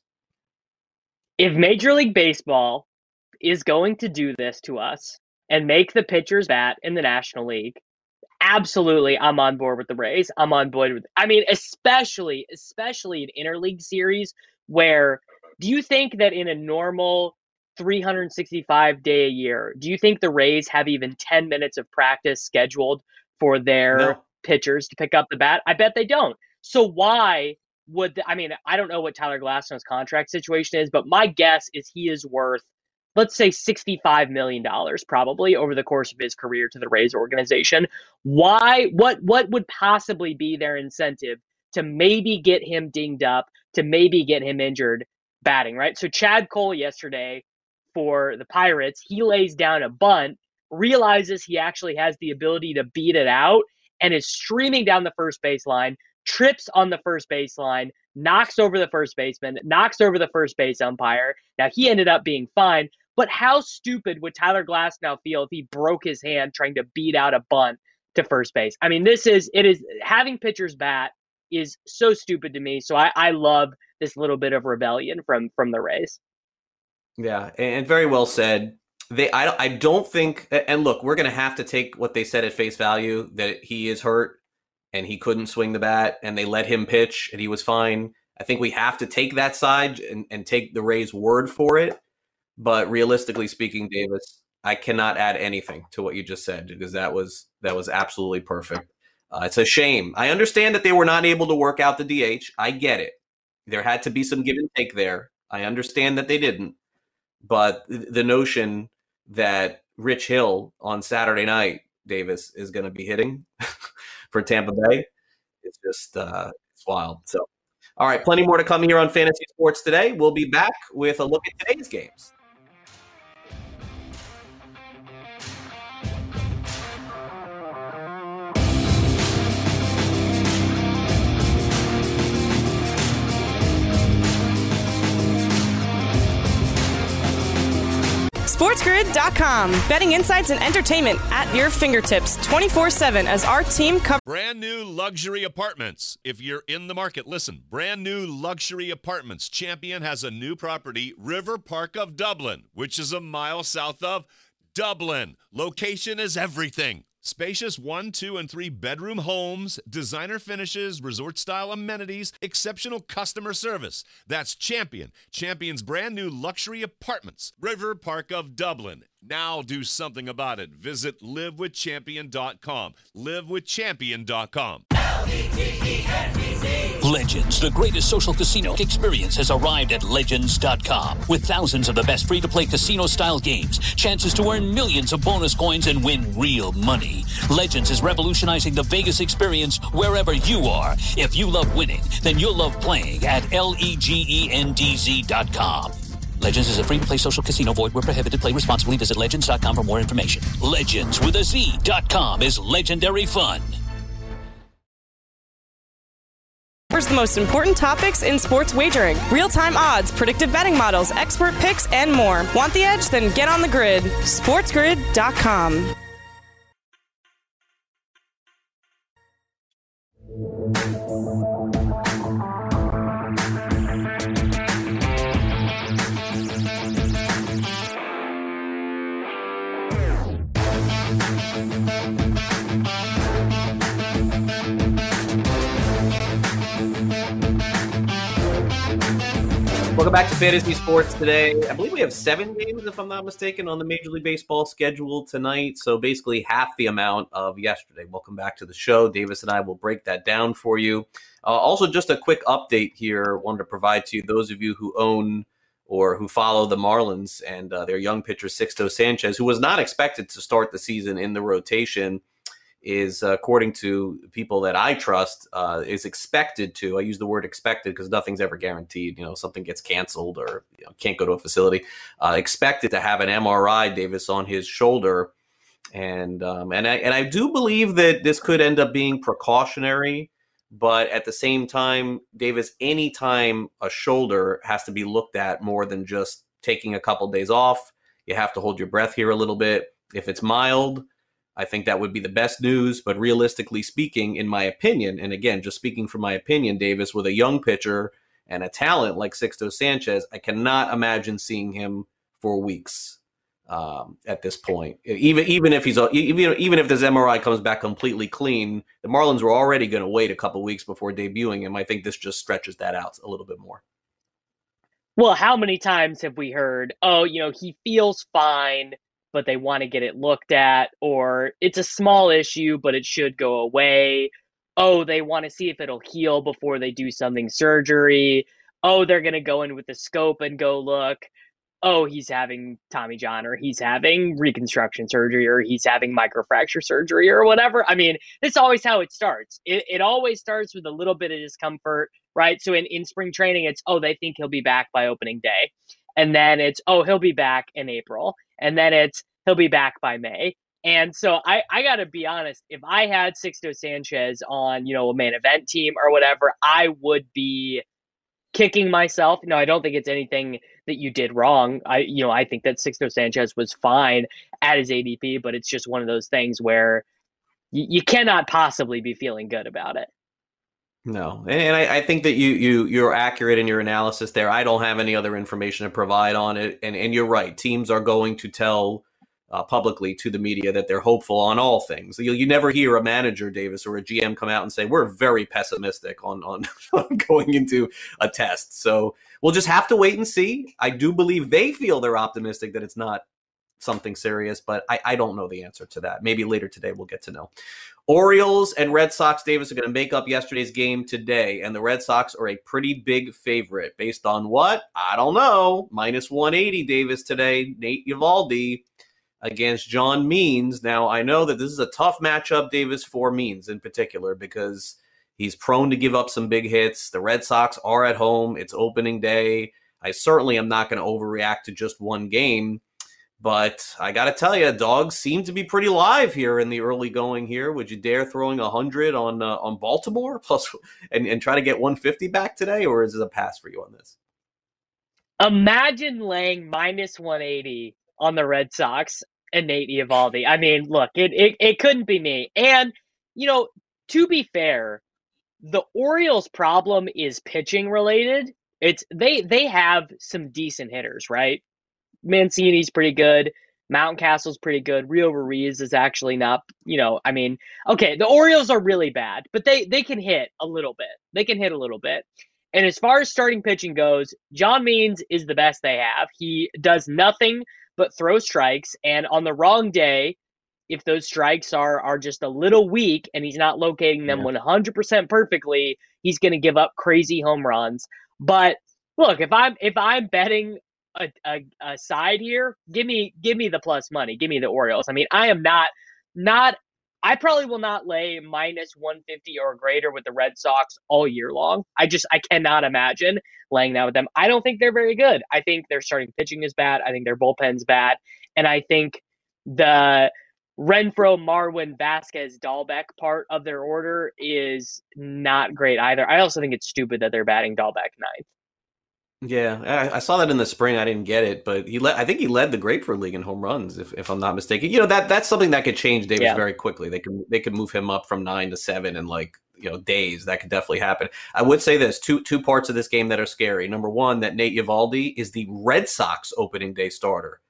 If Major League Baseball is going to do this to us and make the pitchers bat in the National League, absolutely, I'm on board with the Rays. I'm on board with, I mean, especially, especially an interleague series where, do you think that in a normal three hundred sixty-five day a year, do you think the Rays have even ten minutes of practice scheduled for their No. pitchers to pick up the bat? I bet they don't. So why would, the, I mean, I don't know what Tyler Glasnow's contract situation is, but my guess is he is worth, let's say sixty-five million dollars probably over the course of his career to the Rays organization. Why, what, what would possibly be their incentive to maybe get him dinged up, to maybe get him injured batting, right? So Chad Cole yesterday for the Pirates, he lays down a bunt, realizes he actually has the ability to beat it out and is streaming down the first baseline, trips on the first baseline, knocks over the first baseman, knocks over the first base umpire. Now, he ended up being fine, but how stupid would Tyler Glasnow feel if he broke his hand trying to beat out a bunt to first base? I mean, this is, it is, having pitchers bat is so stupid to me. So I, I love this little bit of rebellion from, from the Rays. Yeah, and very well said. They, I, I don't think, and look, we're going to have to take what they said at face value, that he is hurt and he couldn't swing the bat and they let him pitch and he was fine. I think we have to take that side and, and take the Rays' word for it. But realistically speaking, Davis, I cannot add anything to what you just said because that was that was absolutely perfect. Uh, it's a shame. I understand that they were not able to work out the D H. I get it. There had to be some give and take there. I understand that they didn't. But the notion that Rich Hill on Saturday night, Davis, is going to be hitting for Tampa Bay, it's just uh, it's wild. So, all right, plenty more to come here on Fantasy Sports today. We'll be back with a look at today's games. SportsGrid dot com. Betting insights and entertainment at your fingertips twenty-four seven as our team covers. Brand new luxury apartments. If you're in the market, listen. Brand new luxury apartments. Champion has a new property, River Park of Dublin, which is a mile south of Dublin. Location is everything. Spacious one, two, and three bedroom homes, designer finishes, resort-style amenities, exceptional customer service. That's Champion. Champion's brand new luxury apartments. River Park of Dublin. Now do something about it. Visit live with champion dot com. live with champion dot com. Legends, the greatest social casino experience, has arrived at Legends dot com. With thousands of the best free-to-play casino-style games, chances to earn millions of bonus coins and win real money. Legends is revolutionizing the Vegas experience wherever you are. If you love winning, then you'll love playing at legends dot com. Legends is a free-to-play social casino. Void where prohibited. Play responsibly. Visit legends dot com for more information. Legends with a Z dot com is legendary fun. The most important topics in sports wagering. Real-time odds, predictive betting models, expert picks, and more. Want the edge? Then get on the grid. SportsGrid dot com. Welcome back to Fantasy Sports today. I believe we have seven games, if I'm not mistaken, on the Major League Baseball schedule tonight. So basically half the amount of yesterday. Welcome back to the show. Davis and I will break that down for you. Uh, also, just a quick update here. Wanted to provide to you, those of you who own or who follow the Marlins and uh, their young pitcher, Sixto Sanchez, who was not expected to start the season in the rotation, is, uh, according to people that I trust, uh, is expected to. I use the word expected because nothing's ever guaranteed. You know, something gets canceled or you know, can't go to a facility. Uh, expected to have an M R I, Davis, on his shoulder, and um, and I and I do believe that this could end up being precautionary. But at the same time, Davis, anytime a shoulder has to be looked at more than just taking a couple days off, you have to hold your breath here a little bit. If it's mild, I think that would be the best news. But realistically speaking, in my opinion, and again, just speaking from my opinion, Davis, with a young pitcher and a talent like Sixto Sanchez, I cannot imagine seeing him for weeks um, at this point. Even even if he's even even if this M R I comes back completely clean, the Marlins were already going to wait a couple weeks before debuting him. I think this just stretches that out a little bit more. Well, how many times have we heard, oh, you know, he feels fine, but they want to get it looked at, or it's a small issue, but it should go away. Oh, they want to see if it'll heal before they do something surgery. Oh, they're going to go in with the scope and go look. Oh, he's having Tommy John, or he's having reconstruction surgery, or he's having microfracture surgery, or whatever. I mean, that's always how it starts. It, it always starts with a little bit of discomfort, right? So in, in spring training, it's, oh, they think he'll be back by opening day. And then it's, oh, he'll be back in April. And then it's, he'll be back by May. And so I, I got to be honest, if I had Sixto Sanchez on, you know, a main event team or whatever, I would be kicking myself. No, I don't think it's anything that you did wrong. I, you know, I think that Sixto Sanchez was fine at his A D P, but it's just one of those things where you, you cannot possibly be feeling good about it. No, and I, I think that you you you're accurate in your analysis there. I don't have any other information to provide on it, and and you're right. Teams are going to tell uh, publicly to the media that they're hopeful on all things. You you never hear a manager, Davis, or a G M come out and say we're very pessimistic on on, on going into a test. So we'll just have to wait and see. I do believe they feel they're optimistic that it's not something serious, but I, I don't know the answer to that. Maybe later today we'll get to know. Orioles and Red Sox, Davis, are going to make up yesterday's game today, and the Red Sox are a pretty big favorite. Based on what? I don't know. minus one eighty, Davis, today. Nate Eovaldi against John Means. Now, I know that this is a tough matchup, Davis, for Means in particular, because he's prone to give up some big hits. The Red Sox are at home. It's opening day. I certainly am not going to overreact to just one game. But I got to tell you, dogs seem to be pretty live here in the early going here. Would you dare throwing one hundred on uh, on Baltimore plus and, and try to get one fifty back today, or is it a pass for you on this? Imagine laying minus one eighty on the Red Sox and Nate Eovaldi. I mean, look, it, it, it couldn't be me. And, you know, to be fair, the Orioles' problem is pitching related. It's they they have some decent hitters, right? Mancini's pretty good. Mountcastle's pretty good. Rio Ruiz is actually not, you know, I mean, okay, the Orioles are really bad, but they they can hit a little bit. They can hit a little bit. And as far as starting pitching goes, John Means is the best they have. He does nothing but throw strikes, and on the wrong day, if those strikes are are just a little weak and he's not locating them yeah. one hundred percent perfectly, he's going to give up crazy home runs. But look, if I'm if I'm betting A, a, a side here, give me give me the plus money. Give me the Orioles. I mean, I am not not I probably will not lay minus one fifty or greater with the Red Sox all year long. I just I cannot imagine laying that with them. I don't think they're very good. I think their starting pitching is bad. I think their bullpen's bad, and I think the Renfroe, Marwin, Vasquez, Dahlbeck part of their order is not great either. I also think it's stupid that they're batting Dahlbeck ninth. Yeah, I, I saw that in the spring. I didn't get it, but he led, I think he led the Grapefruit League in home runs, if, if I'm not mistaken. You know, that that's something that could change Davis yeah. very quickly. They could they could move him up from nine to seven in like you know days. That could definitely happen. I would say this: two two parts of this game that are scary. Number one, that Nate Eovaldi is the Red Sox opening day starter.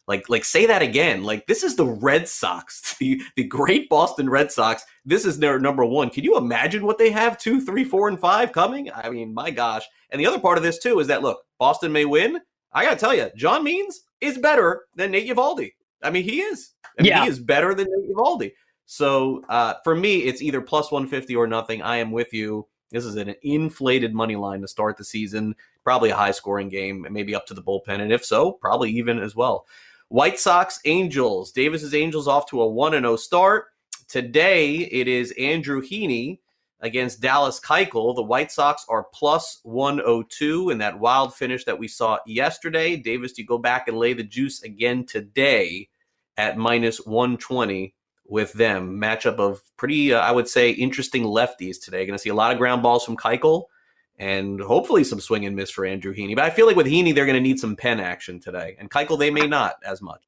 Like, like say that again. Like, this is the Red Sox, the, the great Boston Red Sox. This is their number one. Can you imagine what they have? Two, three, four, and five coming? I mean, my gosh. And the other part of this, too, is that, look, Boston may win. I got to tell you, John Means is better than Nate Eovaldi. I mean, he is. I mean, yeah. He is better than Nate Eovaldi. So uh, for me, it's either plus one fifty or nothing. I am with you. This is an inflated money line to start the season. Probably a high-scoring game, maybe up to the bullpen. And if so, probably even as well. White Sox, Angels. Davis's Angels off to a one and oh start. Today, it is Andrew Heaney against Dallas Keuchel. The White Sox are plus one oh two in that wild finish that we saw yesterday. Davis, you go back and lay the juice again today at minus one twenty with them. Matchup of pretty, uh, I would say, interesting lefties today. Going to see a lot of ground balls from Keuchel and hopefully some swing and miss for Andrew Heaney. But I feel like with Heaney, they're going to need some pen action today. And Keuchel, they may not as much.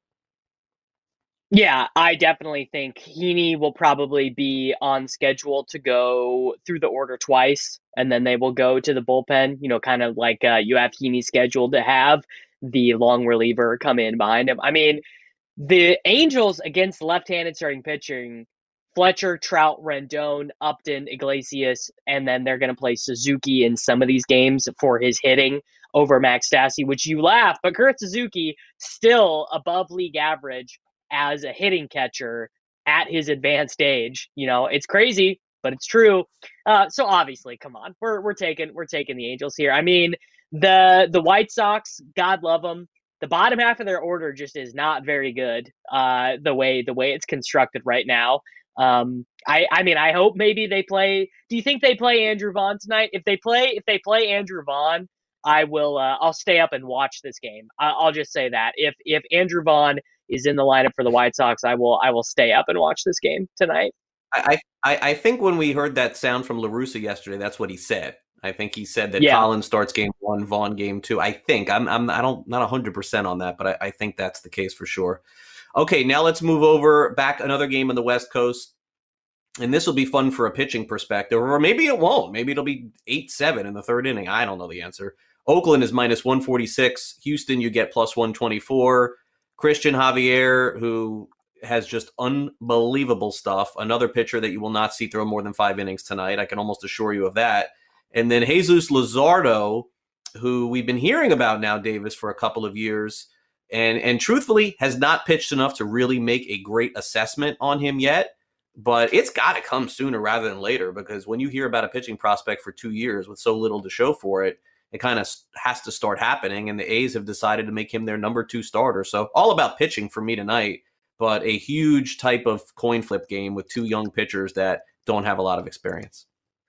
Yeah, I definitely think Heaney will probably be on schedule to go through the order twice, and then they will go to the bullpen, you know, kind of like uh, you have Heaney scheduled to have the long reliever come in behind him. I mean, the Angels against left-handed starting pitching, Fletcher, Trout, Rendon, Upton, Iglesias, and then they're going to play Suzuki in some of these games for his hitting over Max Stassi, which you laugh, but Kurt Suzuki still above league average as a hitting catcher at his advanced age. You know, it's crazy, but it's true. Uh, so obviously, come on, we're we're taking we're taking the Angels here. I mean, the the White Sox, God love them. The bottom half of their order just is not very good. Uh, the way the way it's constructed right now. Um, I I mean, I hope maybe they play. Do you think they play Andrew Vaughn tonight? If they play, if they play Andrew Vaughn, I will. Uh, I'll stay up and watch this game. I, I'll just say that if if Andrew Vaughn is in the lineup for the White Sox, I will I will stay up and watch this game tonight. I I, I think when we heard that sound from La Russa yesterday, that's what he said. I think he said that yeah. Collins starts game one, Vaughn game two. I think I'm I'm I don't not a hundred percent on that, but I, I think that's the case for sure. Okay, now let's move over back another game on the West Coast. And this will be fun for a pitching perspective, or maybe it won't. Maybe it'll be eight seven in the third inning. I don't know the answer. Oakland is minus one forty-six. Houston, you get plus one twenty-four. Christian Javier, who has just unbelievable stuff. Another pitcher that you will not see throw more than five innings tonight. I can almost assure you of that. And then Jesus Luzardo, who we've been hearing about now, Davis, for a couple of years. And, and truthfully, has not pitched enough to really make a great assessment on him yet. But it's got to come sooner rather than later, because when you hear about a pitching prospect for two years with so little to show for it, it kind of has to start happening. And the A's have decided to make him their number two starter. So all about pitching for me tonight, but a huge type of coin flip game with two young pitchers that don't have a lot of experience.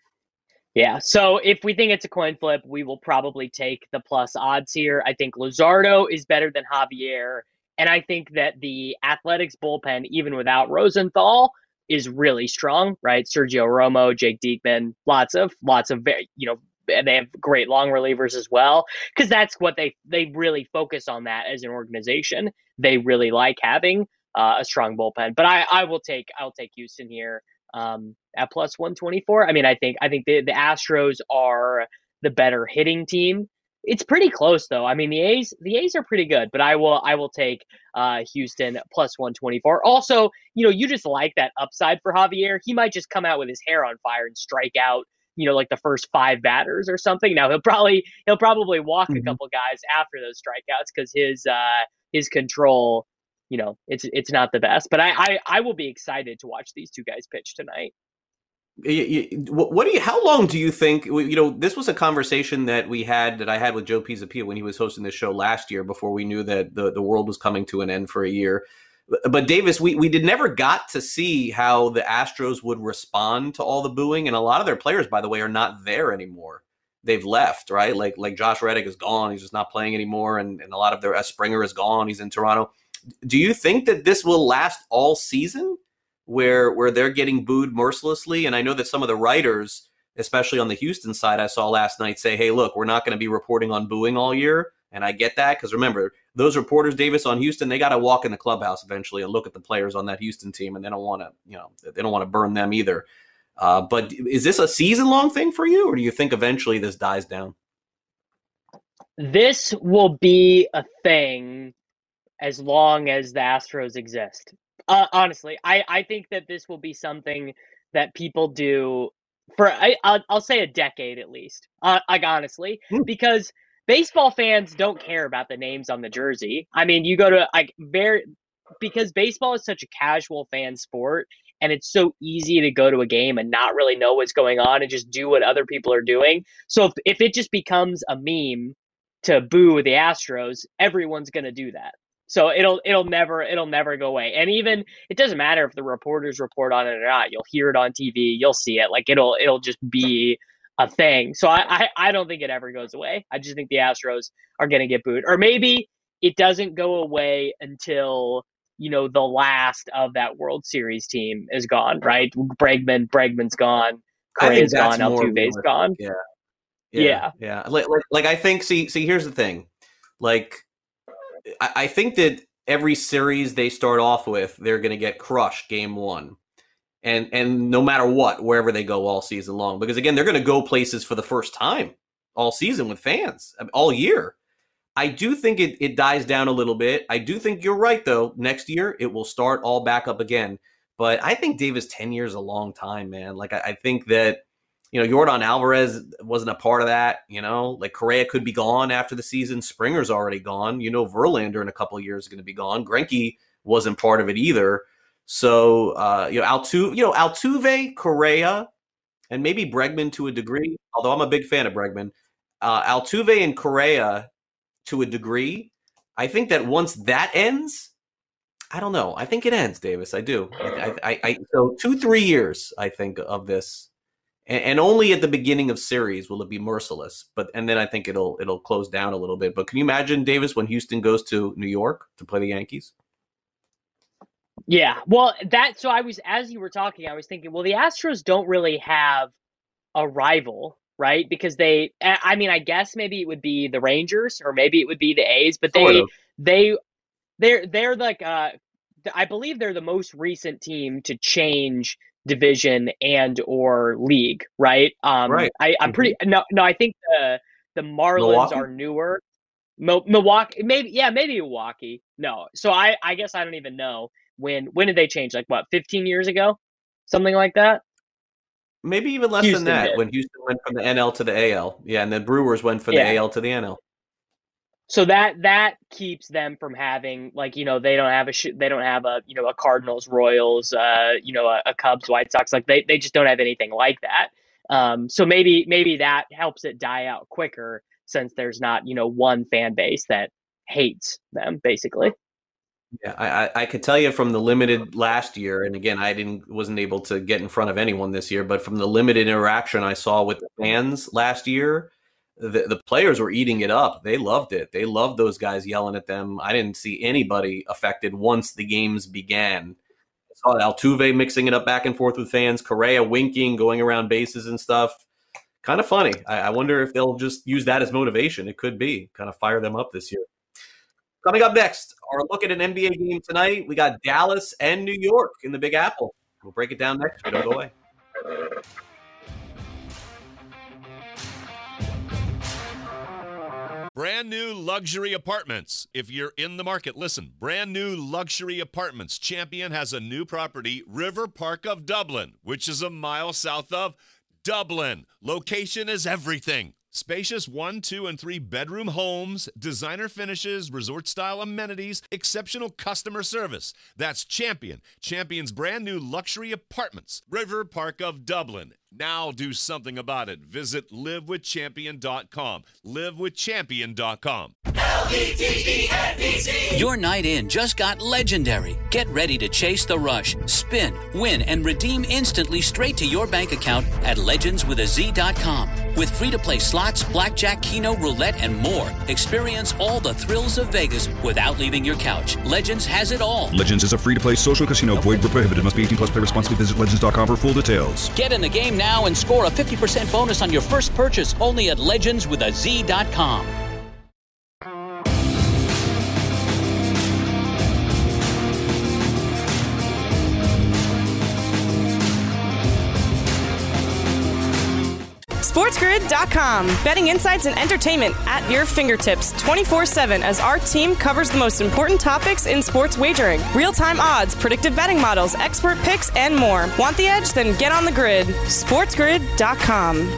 Yeah, so if we think it's a coin flip, we will probably take the plus odds here. I think Luzardo is better than Javier. And I think that the Athletics bullpen, even without Rosenthal, is really strong, right? Sergio Romo, Jake Diekman, lots of, lots of, very, you know, they have great long relievers as well, because that's what they, they really focus on that as an organization. They really like having uh, a strong bullpen. But I, I will take, I'll take Houston here um, at plus one twenty-four. I mean, I think, I think the, the Astros are the better hitting team. It's pretty close though. I mean, the A's, the A's are pretty good, but I will, I will take uh, Houston plus one twenty-four. Also, you know, you just like that upside for Javier. He might just come out with his hair on fire and strike out, you know, like the first five batters or something. Now he'll probably, he'll probably walk mm-hmm. a couple guys after those strikeouts because his, uh, his control, you know, it's, it's not the best, but I, I, I will be excited to watch these two guys pitch tonight. What do you? How long do you think? You know, this was a conversation that we had that I had with Joe Pisapia when he was hosting this show last year, before we knew that the, the world was coming to an end for a year. But Davis, we we did never got to see how the Astros would respond to all the booing, and a lot of their players, by the way, are not there anymore. They've left, right? Like like Josh Reddick is gone; he's just not playing anymore, and, and a lot of their uh, Springer is gone; he's in Toronto. Do you think that this will last all season, where where they're getting booed mercilessly? And I know that some of the writers, especially on the Houston side, I saw last night say, hey, look, we're not going to be reporting on booing all year. And I get that, because remember, those reporters, Davis, on Houston, they got to walk in the clubhouse eventually and look at the players on that Houston team, and they don't want to, you know, they don't want to burn them either. Uh, but is this a season-long thing for you, or do you think eventually this dies down? This will be a thing as long as the Astros exist. Uh, honestly, I, I think that this will be something that people do for, I, I'll, I'll say a decade at least, uh, like honestly, because baseball fans don't care about the names on the jersey. I mean, you go to like very, because baseball is such a casual fan sport, and it's so easy to go to a game and not really know what's going on and just do what other people are doing. So if, if it just becomes a meme to boo the Astros, everyone's going to do that. So it'll it'll never it'll never go away. And even it doesn't matter if the reporters report on it or not. You'll hear it on T V. You'll see it. Like it'll it'll just be a thing. So I I, I don't think it ever goes away. I just think the Astros are going to get booed, or maybe it doesn't go away until, you know, the last of that World Series team is gone. Right? Bregman Bregman's gone. Correa's gone. Altuve's gone. Yeah. Yeah. Yeah. yeah. Like, like like I think. See see here's the thing. Like. I think that every series they start off with, they're going to get crushed game one. And and no matter what, wherever they go all season long. Because, again, they're going to go places for the first time all season with fans, all year. I do think it, it dies down a little bit. I do think you're right, though. Next year, it will start all back up again. But I think Davis, ten years is a long time, man. Like, I, I think that, you know, Yordan Alvarez wasn't a part of that, you know, like Correa could be gone after the season. Springer's already gone. You know, Verlander in a couple of years is going to be gone. Greinke wasn't part of it either. So, uh, you know, Altuve, you know, Altuve, Correa, and maybe Bregman to a degree, although I'm a big fan of Bregman. Uh, Altuve and Correa to a degree. I think that once that ends, I don't know. I think it ends, Davis. I do. I, I, I so two, three years, I think, of this. And only at the beginning of series will it be merciless, but and then I think it'll it'll close down a little bit. But can you imagine, Davis, when Houston goes to New York to play the Yankees? Yeah, well, that so I was as you were talking, I was thinking, well, the Astros don't really have a rival, right? Because they, I mean, I guess maybe it would be the Rangers or maybe it would be the A's, but they Sort of. they they're they're like uh, I believe they're the most recent team to change division and or league, right? Um, right. I, I'm pretty no, no. I think the the Marlins Milwaukee? are newer. Mil- Milwaukee, maybe yeah, maybe Milwaukee. No, so I, I guess I don't even know when. When did they change? Like what, fifteen years ago, something like that. Maybe even less Houston than that. did. When Houston went from the N L to the A L, yeah, and the Brewers went from Yeah. the A L to the N L. So that that keeps them from having, like, you know, they don't have a sh- they don't have a you know a Cardinals, Royals, uh, you know, a, a Cubs, White Sox. Like they, they just don't have anything like that. Um, so maybe maybe that helps it die out quicker since there's not, you know, one fan base that hates them basically. Yeah, I, I I could tell you from the limited last year, and again, I didn't wasn't able to get in front of anyone this year, but from the limited interaction I saw with the fans last year, the the players were eating it up. They loved it. They loved those guys yelling at them. I didn't see anybody affected once the games began. I saw Altuve mixing it up back and forth with fans, Correa winking, going around bases and stuff. Kind of funny. I, I wonder if they'll just use that as motivation. It could be. Kind of fire them up this year. Coming up next, our look at an N B A game tonight. We got Dallas and New York in the Big Apple. We'll break it down next. So don't go away. Brand new luxury apartments. If you're in the market, listen. Brand new luxury apartments. Champion has a new property, River Park of Dublin, which is a mile south of Dublin. Location is everything. Spacious one, two, and three bedroom homes, designer finishes, resort-style amenities, exceptional customer service. That's Champion. Champion's brand new luxury apartments, River Park of Dublin. Now do something about it. Visit live with champion dot com. live with champion dot com. L E G E N B C. Your night in just got legendary. Get ready to chase the rush, spin, win, and redeem instantly straight to your bank account at legends with a z dot com. With free-to-play slots, blackjack, keno, roulette, and more. Experience all the thrills of Vegas without leaving your couch. Legends has it all. Legends is a free-to-play social casino. Void where prohibited. Must be eighteen plus. Play responsibly. Visit legends dot com for full details. Get in the game now and score a fifty percent bonus on your first purchase only at legends with a z dot com. SportsGrid dot com. Betting insights and entertainment at your fingertips twenty-four seven as our team covers the most important topics in sports wagering. Real-time odds, predictive betting models, expert picks, and more. Want the edge? Then get on the grid. SportsGrid dot com.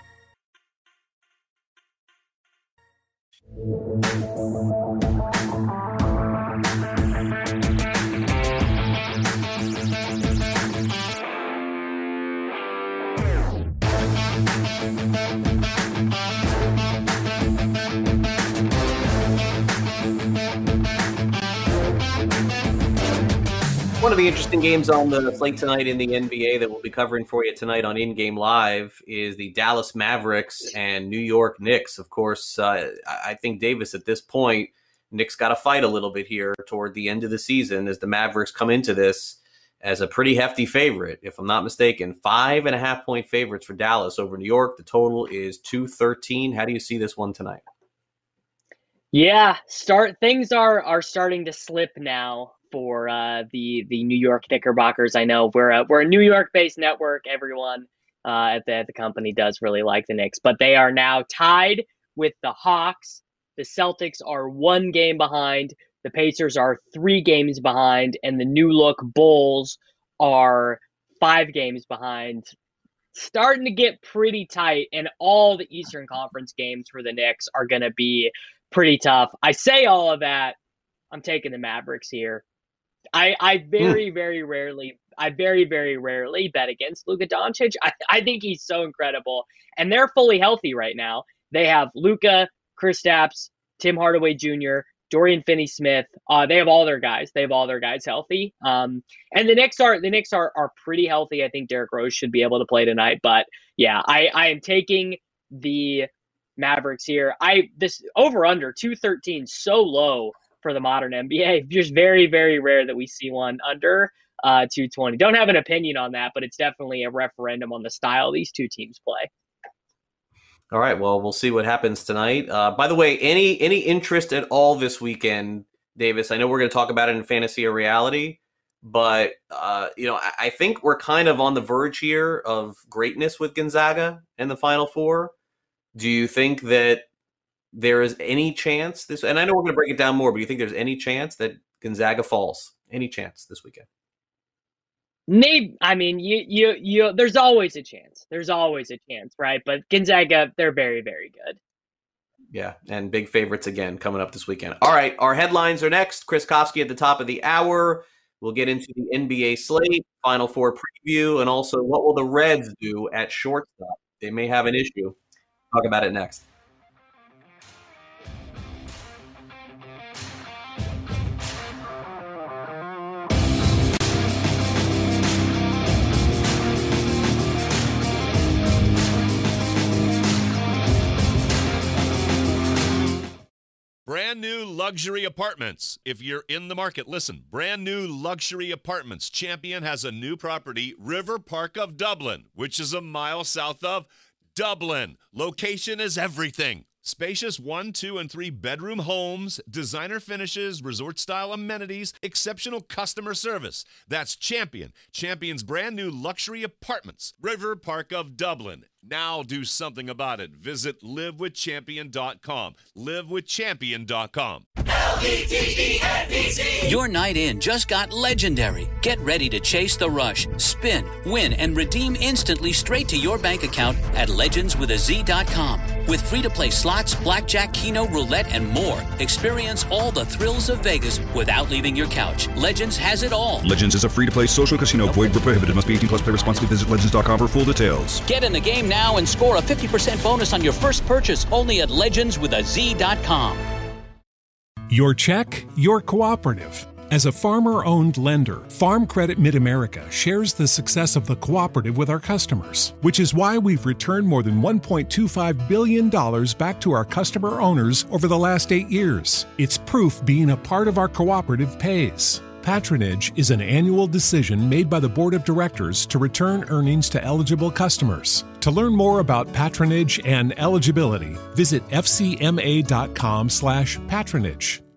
One of the interesting games on the slate tonight in the N B A that we'll be covering for you tonight on In Game Live is the Dallas Mavericks and New York Knicks. Of course, uh, I think, Davis, at this point, Knicks got to fight a little bit here toward the end of the season as the Mavericks come into this as a pretty hefty favorite, if I'm not mistaken. Five and a half point favorites for Dallas over New York. The total is two thirteen. How do you see this one tonight? Yeah, start things are are starting to slip now for uh, the the New York Knickerbockers. I know we're a, we're a New York-based network. Everyone uh, at the at the company does really like the Knicks, but they are now tied with the Hawks. The Celtics are one game behind. The Pacers are three games behind, and the new look Bulls are five games behind. Starting to get pretty tight, and all the Eastern Conference games for the Knicks are going to be pretty tough. I say all of that. I'm taking the Mavericks here. I, I very, mm. very rarely, I very, very rarely bet against Luka Doncic. I, I think he's so incredible, and they're fully healthy right now. They have Luka, Kristaps, Tim Hardaway Junior, Dorian Finney-Smith. Uh, they have all their guys. They have all their guys healthy. Um, and the Knicks are the Knicks are are pretty healthy. I think Derrick Rose should be able to play tonight. But yeah, I, I am taking the Mavericks here. I this over under two thirteen so low for the modern N B A. Just very, very rare that we see one under uh, two twenty. Don't have an opinion on that, but it's definitely a referendum on the style these two teams play. All right, well, we'll see what happens tonight. Uh, by the way, any any interest at all this weekend, Davis? I know we're going to talk about it in Fantasy or Reality, but uh, you know, I, I think we're kind of on the verge here of greatness with Gonzaga in the Final Four. Do you think that there is any chance this? And I know we're going to break it down more, but do you think there's any chance that Gonzaga falls? Any chance this weekend? Maybe, I mean, you, you, you, there's always a chance. There's always a chance, right? But Gonzaga, they're very, very good. Yeah, and big favorites again coming up this weekend. All right, our headlines are next. Chris Kofsky at the top of the hour. We'll get into the N B A slate, Final Four preview, and also what will the Reds do at shortstop? They may have an issue. Talk about it next. Brand new luxury apartments. If you're in the market, listen. Brand new luxury apartments. Champion has a new property, River Park of Dublin, which is a mile south of Dublin. Location is everything. Spacious one, two, and three bedroom homes, designer finishes, resort-style amenities, exceptional customer service. That's Champion. Champion's brand new luxury apartments. River Park of Dublin. Now do something about it. Visit live with champion dot com. live with champion dot com. L E D E N B C. Your night in just got legendary. Get ready to chase the rush, spin, win, and redeem instantly straight to your bank account at legends with a z dot com. With free-to-play slots, blackjack, keno, roulette, and more. Experience all the thrills of Vegas without leaving your couch. Legends has it all. Legends is a free-to-play social casino. Void where prohibited. Must be eighteen plus. Play responsibly. Visit legends dot com for full details. Get in the game now and score a fifty percent bonus on your first purchase only at legends with a z dot com. Your check, your cooperative. As a farmer-owned lender, Farm Credit Mid-America shares the success of the cooperative with our customers, which is why we've returned more than one point two five billion dollars back to our customer owners over the last eight years. It's proof being a part of our cooperative pays. Patronage is an annual decision made by the Board of Directors to return earnings to eligible customers. To learn more about patronage and eligibility, visit f c m a dot com slash patronage.